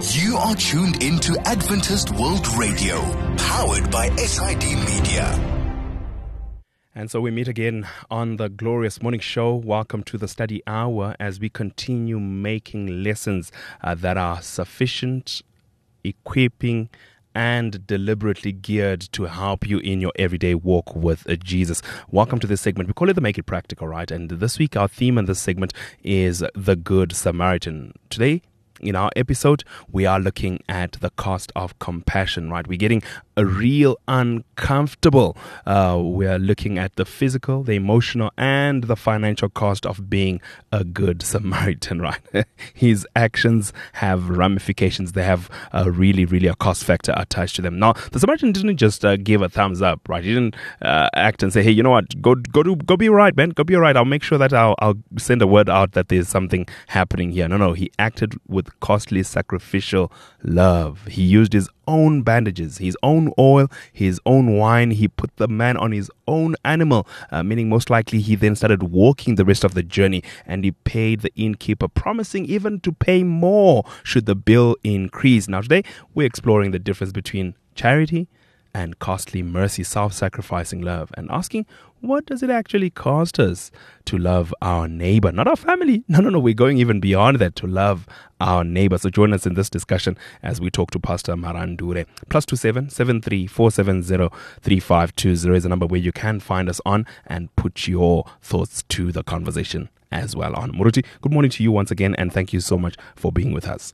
You are tuned into Adventist World Radio, powered by SID Media. And so we meet again on the Glorious Morning Show. Welcome to the study hour as we continue making lessons that are sufficient, equipping, and deliberately geared to help you in your everyday walk with Jesus. Welcome to this segment. We call it the Make It Practical, right? And this week our theme in this segment is the Good Samaritan. Today, in our episode, we are looking at the cost of compassion, right? We're getting a real uncomfortable. We are looking at the physical, the emotional, and the financial cost of being a good Samaritan, right? His actions have ramifications. They have really a cost factor attached to them. Now, the Samaritan didn't just give a thumbs up, right? He didn't act and say, hey, you know what? Go be right, man. Go be right. I'll make sure that I'll send a word out that there's something happening here. No. He acted with costly sacrificial love. He used his own bandages, his own oil, his own wine. He put the man on his own animal, meaning most likely he then started walking the rest of the journey, and he paid the innkeeper, promising even to pay more should the bill increase. Now today we're exploring the difference between charity and costly mercy, self-sacrificing love, and asking, what does it actually cost us to love our neighbor? Not our family. No. We're going even beyond that, to love our neighbor. So join us in this discussion as we talk to Pastor Marandure. +27 73 470 3520 is a number where you can find us on and put your thoughts to the conversation as well on. Muruti, good morning to you once again, and thank you so much for being with us.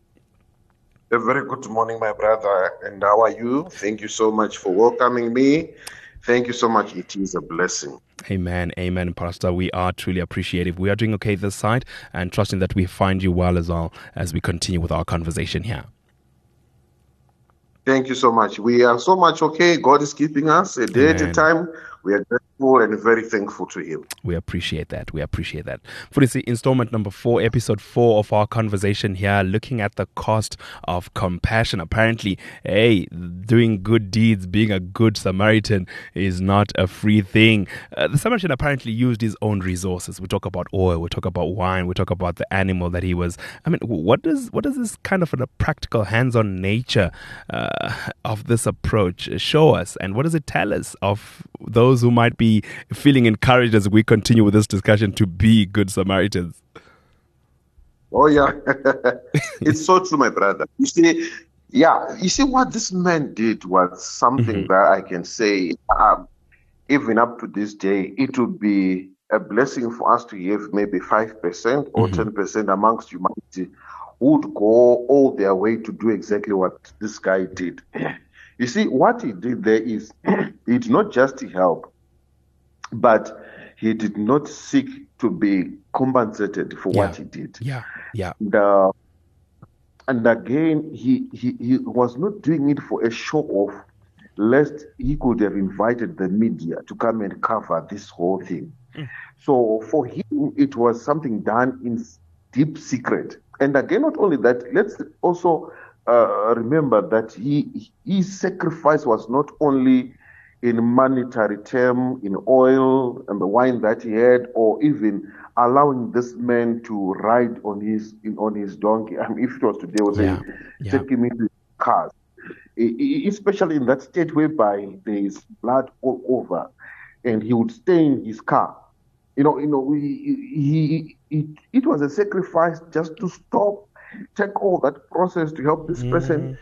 A very good morning, my brother. And how are you? Thank you so much for welcoming me. Thank you so much. It is a blessing. Amen, Pastor. We are truly appreciative. We are doing okay this side, and trusting that we find you well as well as we continue with our conversation here. Thank you so much. We are so much okay. God is keeping us a day at a time. We are grateful and very thankful to Him. We appreciate that. For this installment number 4, episode 4 of our conversation here, looking at the cost of compassion. Apparently, doing good deeds, being a good Samaritan is not a free thing. The Samaritan apparently used his own resources. We talk about oil, we talk about wine, we talk about the animal that he was. I mean, what does this kind of a practical, hands-on nature of this approach show us, and what does it tell us of those who might be feeling encouraged as we continue with this discussion to be good Samaritans? Oh yeah, it's so true, my brother. You see what this man did was something that I can say, even up to this day, it would be a blessing for us to have maybe 5% or 10% amongst humanity who would go all their way to do exactly what this guy did. You see, what he did there is he did not just help, but he did not seek to be compensated for what he did. Yeah. And again, he was not doing it for a show off, lest he could have invited the media to come and cover this whole thing. So for him, it was something done in deep secret. And again, not only that, let's also remember that his sacrifice was not only in monetary term, in oil and the wine that he had, or even allowing this man to ride on his donkey. I mean, if it was today, I would say, take him into cars, especially in that state whereby there is blood all over, and he would stay in his car. It was a sacrifice just to stop, take all that process to help this person.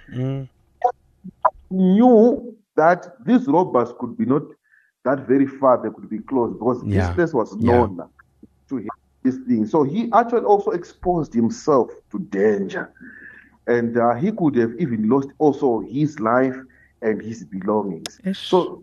Knew that these robbers could be not that very far, they could be close, because this place was known to him, this thing. So he actually also exposed himself to danger, and he could have even lost also his life and his belongings. So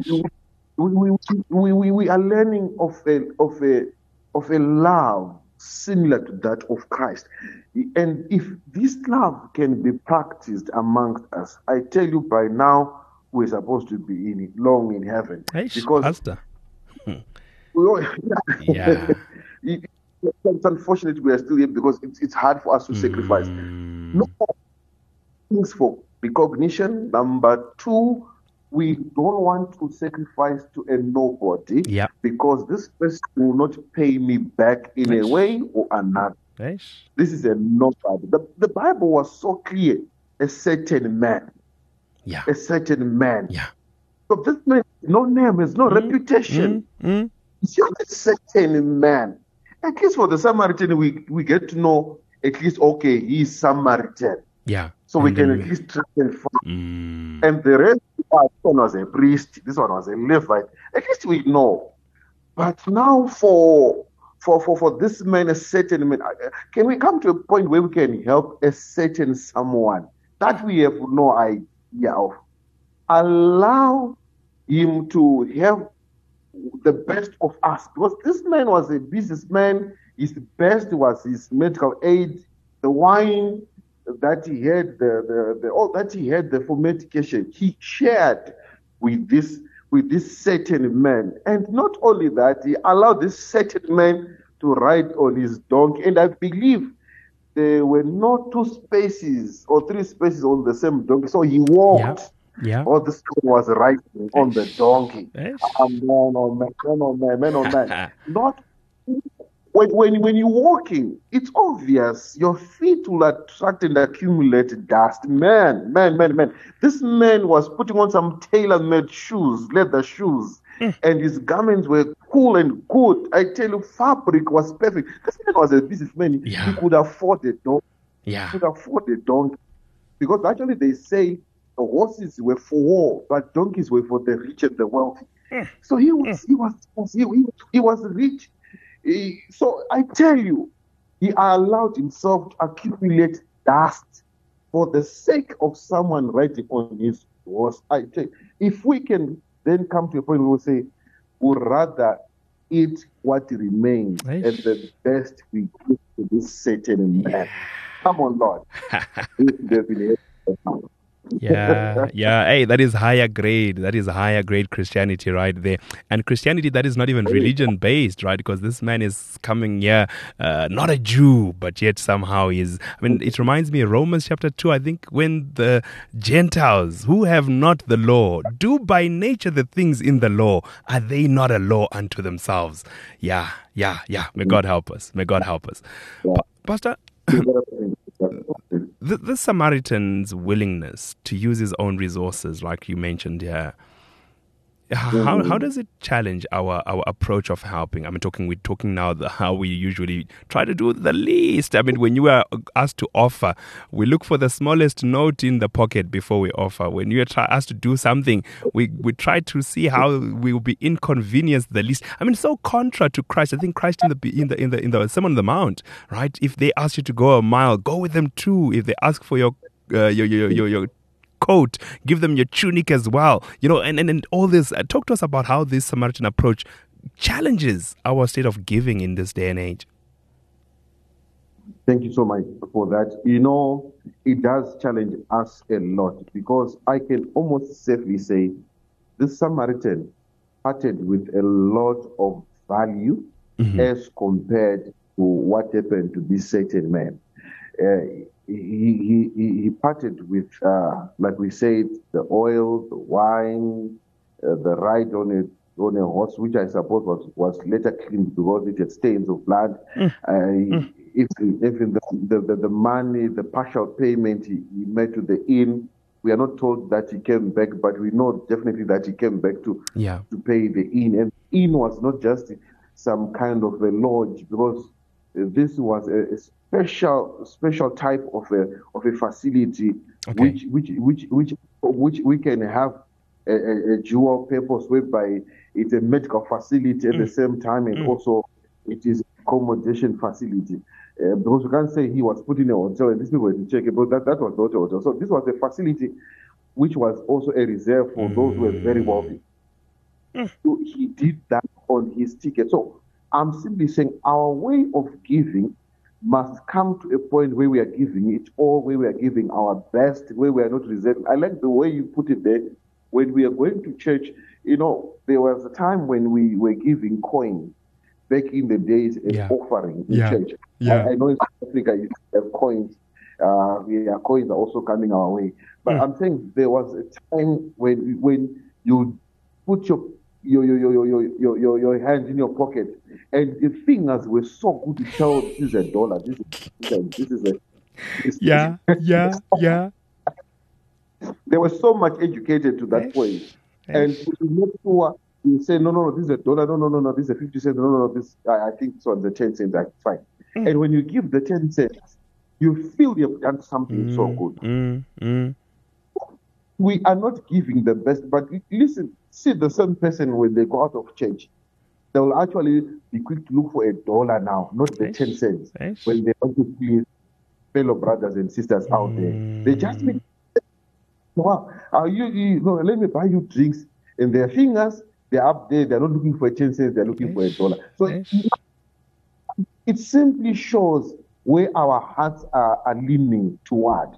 we are learning of a love similar to that of Christ. And if this love can be practiced amongst us, I tell you, by now we're supposed to be long in heaven. Because Pastor. It's unfortunate we are still here because it's hard for us to sacrifice. No things for recognition. Number 2, we don't want to sacrifice to a nobody because this person will not pay me back in a way or another. Eish. This is a nobody. The Bible was so clear. A certain man. Yeah. A certain man. Yeah. So this man has no name, has no reputation. It's just a certain man. At least for the Samaritan, we get to know at least, okay, he's Samaritan. Yeah. So we can at least track and find. And the rest, this one was a priest, this one was a Levite. At least we know. But now for this man, a certain man, can we come to a point where we can help a certain someone that we have no idea of? Allow him to have the best of us, because this man was a businessman. His best was his medical aid, the wine that he had, the all that he had for medication. He shared with this certain man, and not only that, he allowed this certain man to ride on his donkey. And I believe there were not 2 spaces or 3 spaces on the same donkey, so he walked. Yeah. Or this man was riding on the donkey. Man. Not when you're walking, it's obvious your feet will attract and accumulate dust. Man. This man was putting on some tailor-made shoes, leather shoes, and his garments were cool and good. I tell you, fabric was perfect. This man was a businessman. Yeah. He could afford a donkey. Yeah. He could afford a donkey. Because actually they say the horses were for war, but donkeys were for the rich and the wealthy. So he was rich. So I tell you, he allowed himself to accumulate dust for the sake of someone riding on his horse. I tell you, if we can then come to a point where we say, we'd rather eat what remains and the best we give to this certain man. Come on, Lord. Yeah. Hey, that is higher grade. That is higher grade Christianity right there. And Christianity that is not even religion based, right? Because this man is coming here, not a Jew, but yet somehow is. I mean, it reminds me of Romans chapter 2, I think, when the Gentiles who have not the law do by nature the things in the law, are they not a law unto themselves? Yeah. May God help us. Pastor, the Samaritan's willingness to use his own resources, like you mentioned here, how does it challenge our approach of helping? I mean, we're talking now how we usually try to do the least. I mean, when you are asked to offer, we look for the smallest note in the pocket before we offer. When you are asked to do something, we try to see how we will be inconvenienced the least. I mean, so contra to Christ. I think Christ in the Sermon on the Mount, right? If they ask you to go a mile, go with them too. If they ask for your coat, give them your tunic as well, and all this. Talk to us about how this Samaritan approach challenges our state of giving in this day and age. Thank you so much for that. It does challenge us a lot, because I can almost safely say this Samaritan parted with a lot of value as compared to what happened to this certain man. He parted with, like we said, the oil, the wine, the ride on a horse, which I suppose was later cleaned because it had stains of blood. Even the money, the partial payment he made to the inn, we are not told that he came back, but we know definitely that he came back to pay the inn. And the inn was not just some kind of a lodge, because this was a special type of a facility, which we can have a dual purpose, whereby it's a medical facility at the same time, and also it is accommodation facility. Because we can't say he was put in a hotel and these people were to check it, but that was not a hotel. So this was a facility which was also a reserve for those who were very wealthy. So he did that on his ticket. So I'm simply saying our way of giving must come to a point where we are giving it all, where we are giving our best, where we are not reserving. I like the way you put it there. When we are going to church, there was a time when we were giving coins back in the days as offering in church. I know in South Africa you have coins. Coins are also coming our way. But I'm saying there was a time when you put your your hands in your pocket, and the fingers were so good to tell this is $1, this is a Yeah, yeah, yeah. they were so much educated to that point. And to make sure you say, no, this is $1, no, this is a 50 cents, no, this, I think this one's a 10 cents, that's fine. And when you give the 10 cents, you feel you've done something so good. We are not giving the best, but listen, see the same person when they go out of church, they will actually be quick to look for $1 now, not the 10 cents, when they want to please fellow brothers and sisters out there. They just make, wow, let me buy you drinks. And their fingers, they're up there, they're not looking for 10 cents, they're looking for $1. So it simply shows where our hearts are leaning toward.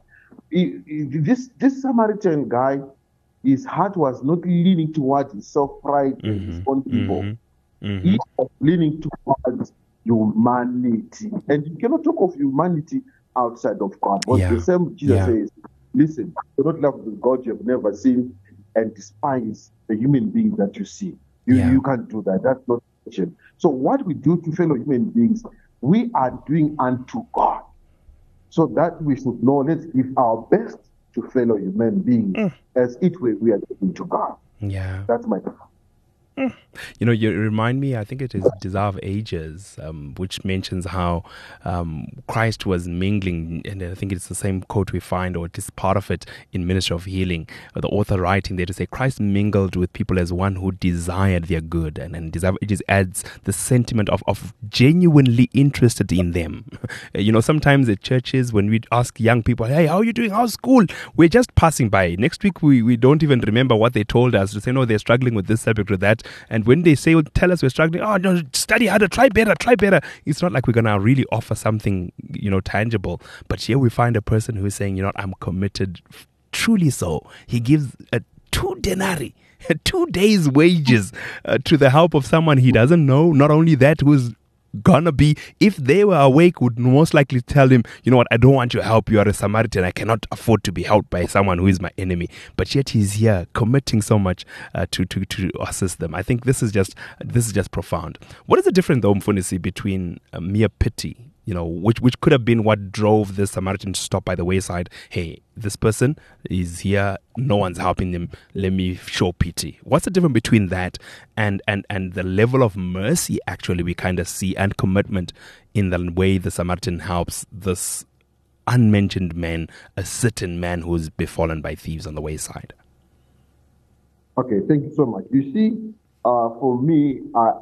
This Samaritan guy, his heart was not leaning towards his self-pride and his own people. He was leaning towards humanity. And you cannot talk of humanity outside of God. But the same Jesus says, listen, you do not love the God you have never seen and despise the human beings that you see. You can't do that. That's not Christian. So what we do to fellow human beings, we are doing unto God. So that we should know, let's give our best to fellow human beings as it were we are giving to God. Yeah. That's my thought. You know, you remind me, I think it is Desire of Ages, which mentions how Christ was mingling, and I think it's the same quote we find, or it is part of it in Ministry of Healing, the author writing there to say, Christ mingled with people as one who desired their good, and Desire of Ages adds the sentiment of genuinely interested in them. You know, sometimes at churches, when we ask young people, hey, how are you doing? How's school? We're just passing by. Next week, we don't even remember what they told us, to say, no, they're struggling with this subject or that. And when they say, tell us we're struggling, oh, no, study harder, try better. It's not like we're going to really offer something, you know, tangible. But here we find a person who is saying, you know what, I'm committed, truly so. He gives 2 denarii, 2 days' wages to the help of someone he doesn't know. Not only that, who's gonna be, if they were awake, would most likely tell him, you know what, I don't want your help, you are a Samaritan, I cannot afford to be helped by someone who is my enemy. But yet he's here committing so much to assist them. I think this is just profound. What is the difference, though, Mfundisi, between mere pity, you know, which could have been what drove the Samaritan to stop by the wayside? Hey, this person is here, no one's helping them, let me show pity. What's the difference between that and the level of mercy actually we kind of see, and commitment in the way the Samaritan helps this unmentioned man, a certain man who's befallen by thieves on the wayside? Okay, thank you so much. You see, for me,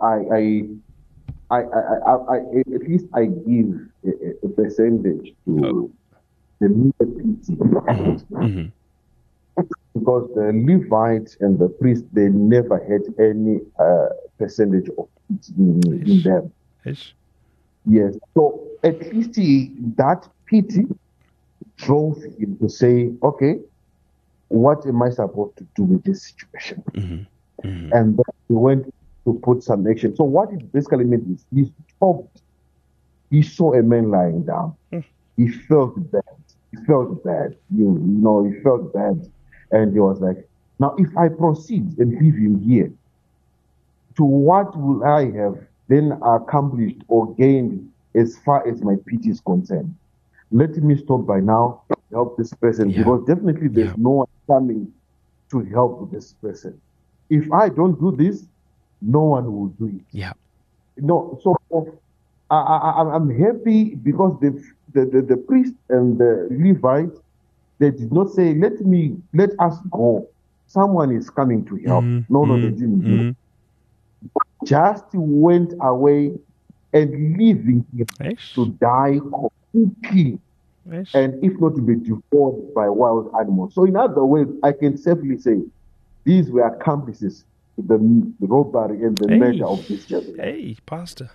I at least I give a percentage to the pity, because the Levites and the priests, they never had any percentage of pity in them. Yes, so at least that pity drove him to say, okay, what am I supposed to do with this situation? And then he went to put some action. So what it basically meant is he stopped. He saw a man lying down. He felt bad. He felt bad. You know, he felt bad. And he was like, now if I proceed and leave him here, to what will I have then accomplished or gained as far as my pity is concerned? Let me stop by now, help this person, because definitely there's no one coming to help this person. If I don't do this, no one will do it. Yeah. No, so I'm happy because the priest and the Levites, they did not say, let us go. Someone is coming to help. No, they didn't do it. Just went away and leaving him to die completely. And if not to be devoured by wild animals. So in other words, I can safely say these were accomplices to the robbery and the murder of this gentleman. Hey, Pastor.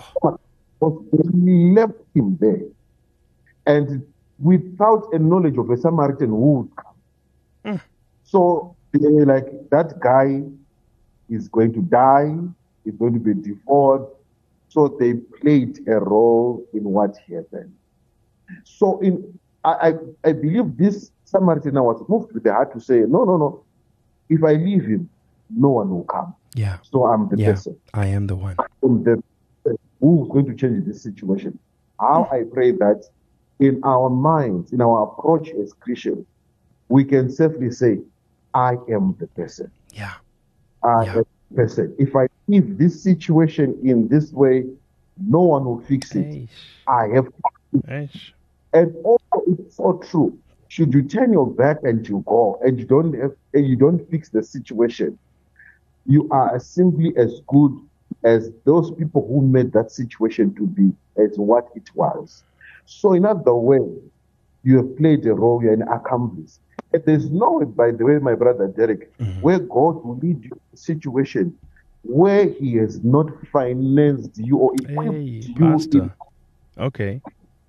They left him there. And without a knowledge of a Samaritan who would come. So they were like, that guy is going to die, he's going to be devoured. So they played a role in what happened. So I believe this Samaritan was moved with the heart to say, no. If I leave him, no one will come. Yeah. So I'm the person. I am the one. I'm the person who's going to change this situation. How I pray that in our minds, in our approach as Christians, we can safely say, I am the person. Yeah. I am the person. If I leave this situation in this way, no one will fix it. I have to. And also, it's so true. Should you turn your back and you go and you don't fix the situation, you are simply as good as those people who made that situation to be as what it was. So in other words, you have played a role, you're an accomplice. And there's no way, by the way, my brother Derek, where God will lead you to a situation where he has not financed you or equipped you. Pastor. Okay.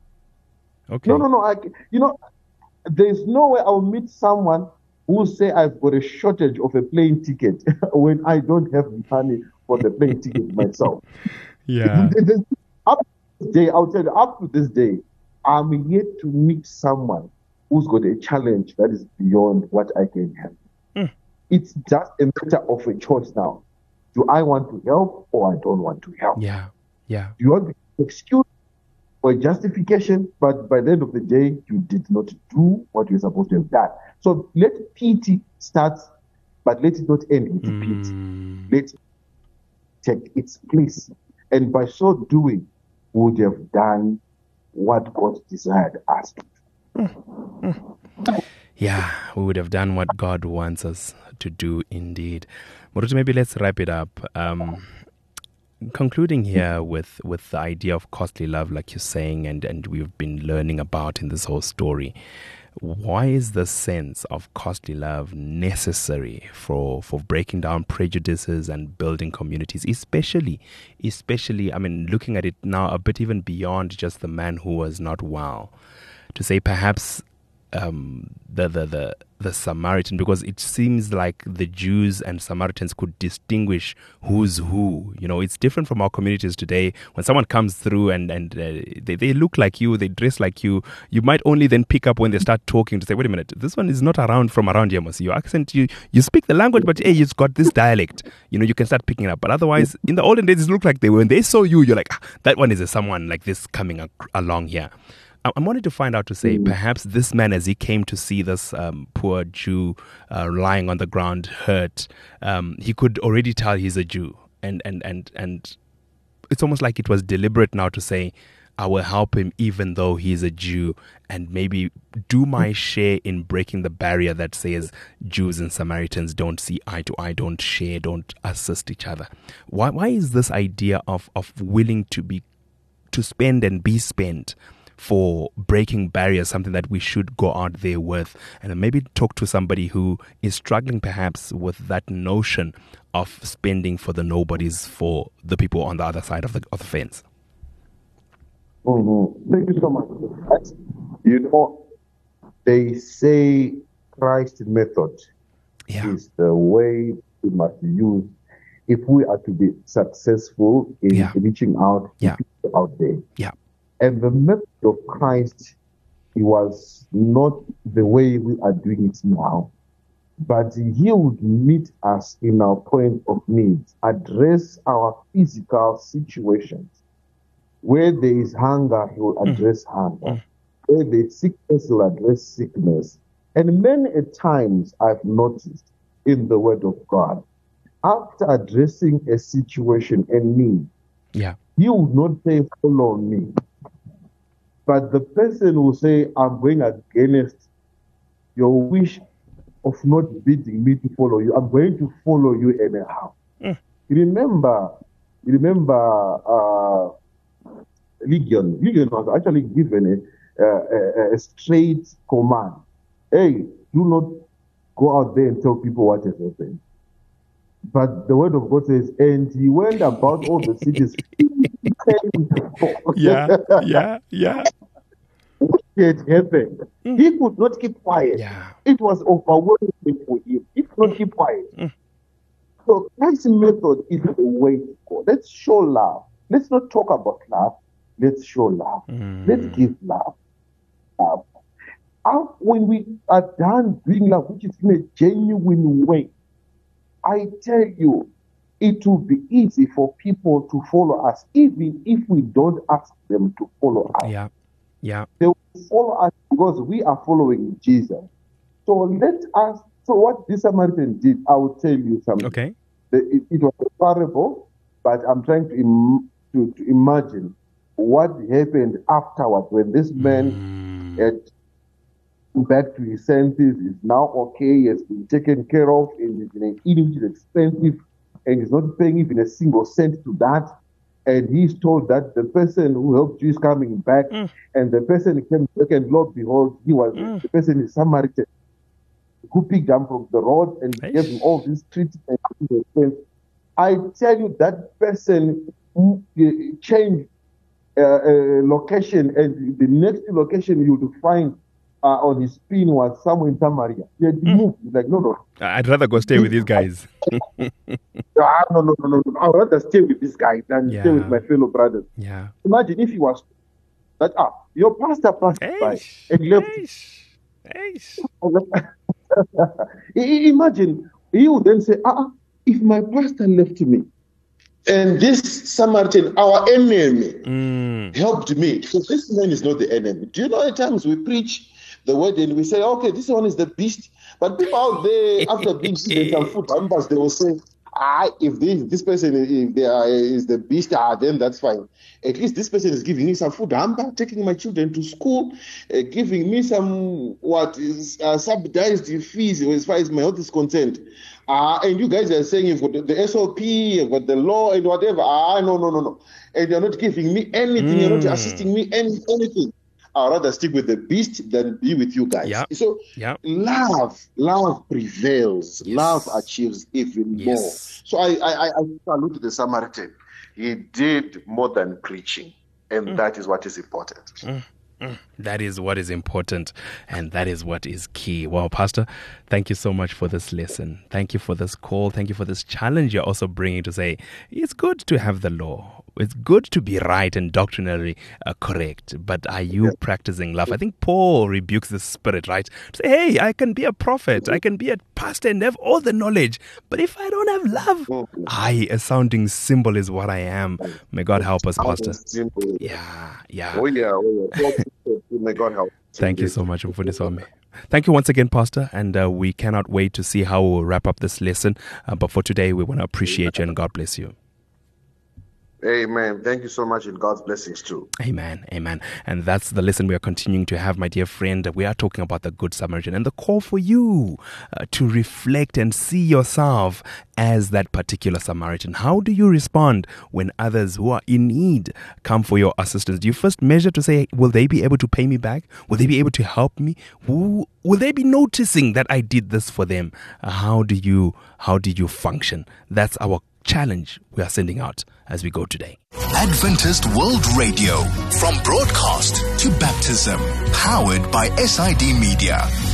No. There's no way I'll meet someone who will say I've got a shortage of a plane ticket when I don't have money for the plane ticket myself. Yeah. Up to this day, I'll tell you, up to this day, I'm yet to meet someone who's got a challenge that is beyond what I can have. It's just a matter of a choice now. Do I want to help or I don't want to help? Yeah. Do you want to excuse or justification, but by the end of the day, you did not do what you're supposed to have done. So let pity start, but let it not end with pity. Let it take its place. And by so doing, we would have done what God desired us to do. Yeah, we would have done what God wants us to do indeed. Moruti, maybe let's wrap it up. Concluding here with the idea of costly love, like you're saying, and we've been learning about in this whole story. Why is the sense of costly love necessary for breaking down prejudices and building communities, especially, I mean, looking at it now a bit even beyond just the man who was not well, to say perhaps the Samaritan, because it seems like the Jews and Samaritans could distinguish who's who. You know, it's different from our communities today. When someone comes through and they look like you, they dress like you might only then pick up when they start talking to say, wait a minute, this one is not from around here. Your accent, you speak the language, but hey, it's got this dialect. You know, you can start picking it up. But otherwise, in the olden days, it looked like when they saw you, you're like, that one is someone like this coming along here. I wanted to find out to say, perhaps this man, as he came to see this poor Jew lying on the ground hurt, he could already tell he's a Jew. And it's almost like it was deliberate now to say, I will help him even though he's a Jew, and maybe do my share in breaking the barrier that says Jews and Samaritans don't see eye to eye, don't share, don't assist each other. Why is this idea of willing to spend and be spent for breaking barriers something that we should go out there with, and maybe talk to somebody who is struggling perhaps with that notion of spending for the nobodies, for the people on the other side of the fence? Thank you so much. You know, they say Christ's method is the way we must use if we are to be successful in reaching out to people out there. Yeah. And the method of Christ, it was not the way we are doing it now, but he would meet us in our point of need, address our physical situations. Where there is hunger, he will address hunger. Where there is sickness, he will address sickness. And many a times I've noticed in the Word of God, after addressing a situation and need, he would not say, follow me. But the person will say, I'm going against your wish of not bidding me to follow you. I'm going to follow you anyhow. Remember, Legion was actually given a straight command. Hey, do not go out there and tell people what has happened. But the word of God says, and he went about all the cities. It happened. He could not keep quiet. It was overwhelming for him. He could not keep quiet. So Christ's method is the way to go. Let's show love. Let's not talk about love. Let's show love. Let's give love. When we are done doing love, which is in a genuine way, I tell you, it will be easy for people to follow us, even if we don't ask them to follow us. Yeah. Yeah. They will follow us because we are following Jesus. So what this Samaritan did, I will tell you something. Okay. It was a parable, but I'm trying to imagine what happened afterwards when this man had back to his senses, is now okay, he has been taken care of, and is in an inn which is expensive, and he's not paying even a single cent to that. And he's told that the person who helped you is coming back, and the person came back, and lo and behold, he was the person is Samaritan, who picked him from the road and gave him all this treatment. I tell you, that person changed location, and the next location you would find on his spin was somewhere in Samaria. He had moved. He's like, no. I'd rather go stay with these guys. No. I'd rather stay with this guy than stay with my fellow brothers. Yeah. Imagine if he was that, your pastor passed by and left. Imagine, he would then say, if my pastor left me, and this Samaritan, our enemy, helped me. So this man is not the enemy. Do you know at times we preach the word and we say, okay, this one is the beast. But people out there, after being given some food numbers, they will say, if this person is the beast, then that's fine. At least this person is giving me some food, taking my children to school, giving me some subsidized fees as far as my health is concerned. And you guys are saying you've got the SOP, you've got the law and whatever. No. And you're not giving me anything, you're not assisting me anything. I'd rather stick with the beast than be with you guys. Yep. So love prevails. Yes. Love achieves even more. So I salute the Samaritan. He did more than preaching, and that is what is important. That is what is important, and that is what is key. Well, Pastor, thank you so much for this lesson. Thank you for this call. Thank you for this challenge you're also bringing to say it's good to have the law. It's good to be right and doctrinally correct, but are you practicing love? I think Paul rebukes the spirit, right? To say, hey, I can be a prophet, I can be a pastor and have all the knowledge, but if I don't have love, a sounding symbol is what I am. May God help us, Pastor. Yeah. Oh, yeah. May God help. Thank you so much, Mfundiswami. Thank you once again, Pastor, and we cannot wait to see how we'll wrap up this lesson. But for today, we want to appreciate you and God bless you. Amen. Thank you so much, and God's blessings too. Amen. And that's the lesson we are continuing to have, my dear friend. We are talking about the Good Samaritan and the call for you to reflect and see yourself as that particular Samaritan. How do you respond when others who are in need come for your assistance? Do you first measure to say, will they be able to pay me back? Will they be able to help me? Will they be noticing that I did this for them? How do you function? That's our challenge we are sending out as we go today. Adventist World Radio, from broadcast to baptism, powered by SID Media.